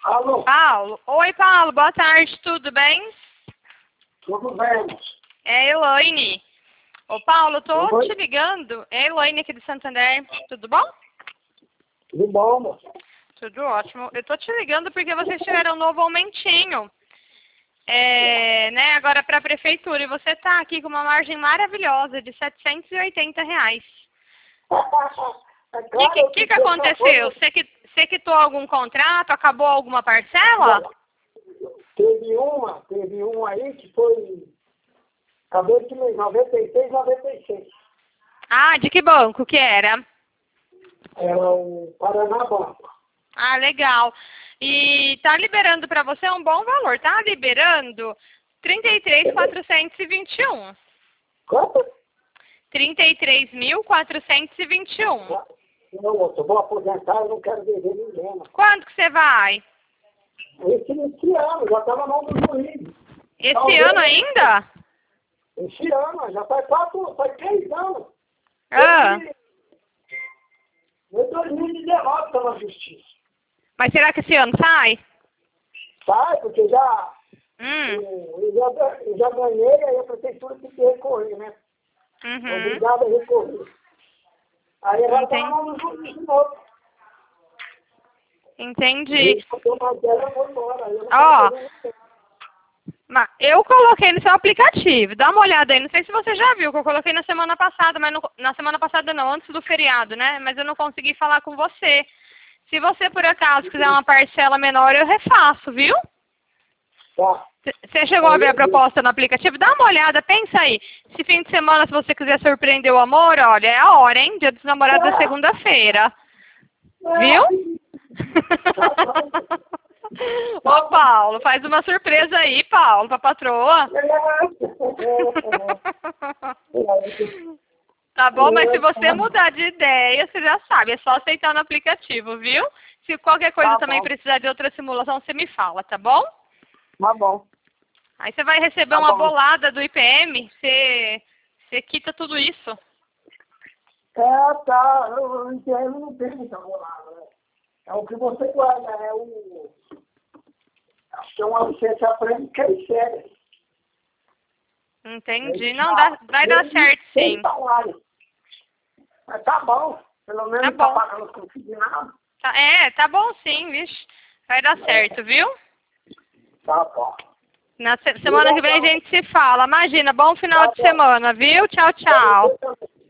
Alô? Paulo. Oi, Paulo. Boa tarde. Tudo bem? Tudo bem? É a Elaine. Ô, Paulo, eu tô Oi? te ligando. É a Elaine aqui de Santander. Tudo bom? Tudo bom, moço? Tudo ótimo. Eu tô te ligando porque vocês tiveram um novo aumentinho. Né, agora para a prefeitura. E você tá aqui com uma margem maravilhosa de R$ 780. É O claro que aconteceu? Você quitou algum contrato? Acabou alguma parcela? Teve uma aí que foi, acabei de ler, 96, 96. Ah, de que banco que era? Era o Paraná Banco. Ah, legal. E tá liberando para você um bom valor. Tá liberando 33.421. Quanto? 33.421. Não, moço, eu vou aposentar, eu não quero dever ninguém. Não. Quando que você vai? Esse ano, já está na mão do juiz. Esse Talvez, ano ainda? Esse ano, já faz 3 anos. Ah, Em 2019 está na justiça. mas será que esse ano sai? Sai, porque já... Hum, Eu já ganhei, aí a prefeitura tem que recorrer, né? uhum. Obrigado a recorrer. Aí ela está na Entendi. mão do juiz de novo. Entendi. Eu mais ela, eu vou embora. Aí eu não Ó, quero fazer eu coloquei no seu aplicativo. Dá uma olhada aí. Não sei se você já viu, que eu coloquei na semana passada, mas na semana passada não, antes do feriado, né? Mas eu não consegui falar com você. Se você, por acaso, quiser uma parcela menor, eu refaço, viu? Tá. Você chegou a ver a proposta no aplicativo? Dá uma olhada, pensa aí. Esse fim de semana, se você quiser surpreender o amor, olha, é a hora, hein? Dia dos Namorados é segunda-feira. Viu? Ô, Paulo, faz uma surpresa aí, Paulo, pra patroa. Tá bom, mas se você mudar de ideia, você já sabe, é só aceitar no aplicativo, viu? Se qualquer coisa também precisar de outra simulação, você me fala, tá bom? Tá bom. Aí você vai receber uma bolada do IPM, você quita tudo isso. Tá. Eu entendo, não tem muita bolada, né? É o que você guarda, é o... Acho que é uma licença aprende que é sério. Entendi. Não, vai dar certo sim. Mas tá bom. Pelo menos Tá tá bom. pagando consignado. Tá bom sim, vixe. Vai dar certo, viu? Tá bom. Na semana que vem a gente se fala. Imagina, bom final de semana, viu? Tchau, tchau.